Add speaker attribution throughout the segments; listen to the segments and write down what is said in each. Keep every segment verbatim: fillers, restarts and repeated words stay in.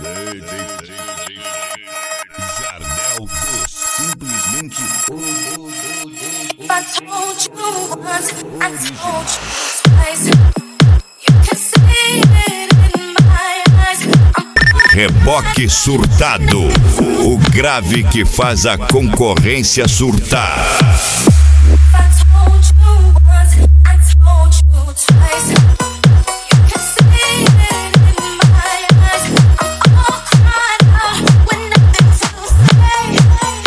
Speaker 1: Jardel dos simplesmente o
Speaker 2: I told you once, I told you twice. You can see it in my eyes.
Speaker 1: Reboque surtado, o grave que faz a concorrência surtar.
Speaker 2: I told you once, I told you twice. You can see it in my eyes. I'm all cried out with nothing to say.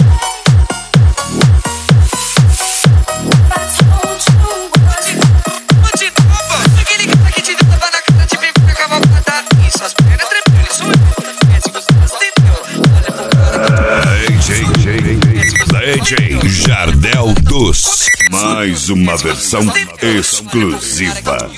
Speaker 2: I told you once.
Speaker 3: De novo, aquele cara que te tava na cara, te pegou na cavalgada. E suas pernas tremendo, isso é se você entendeu. Olha pro cara.
Speaker 1: D J Jardel dos, mais uma versão exclusiva.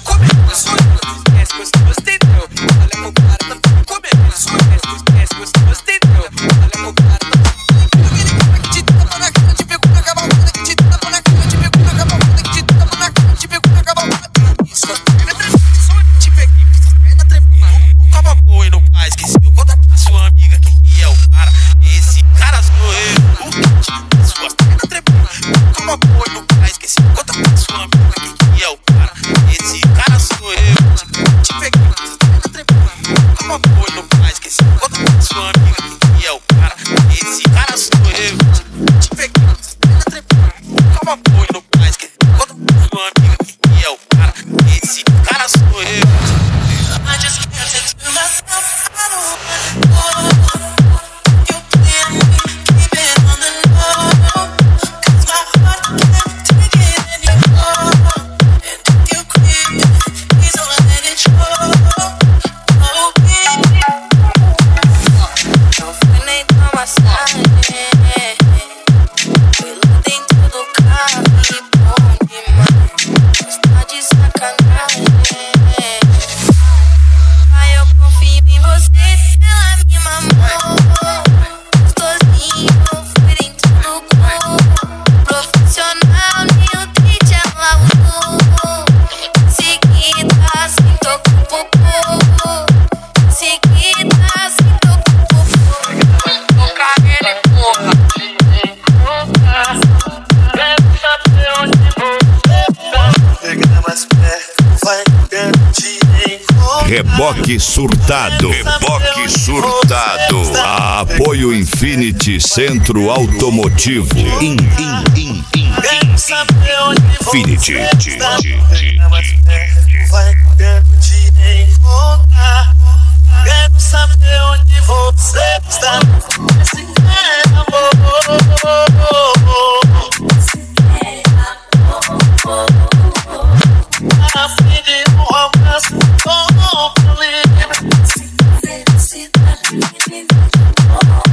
Speaker 1: Reboque surtado, reboque surtado. Apoio Infinity Centro Automotivo. In, in, in, in, Infinity.
Speaker 4: Vai querendo te encontrar. Quero saber onde você está. Esse é amor. A fim de um romance com um problema.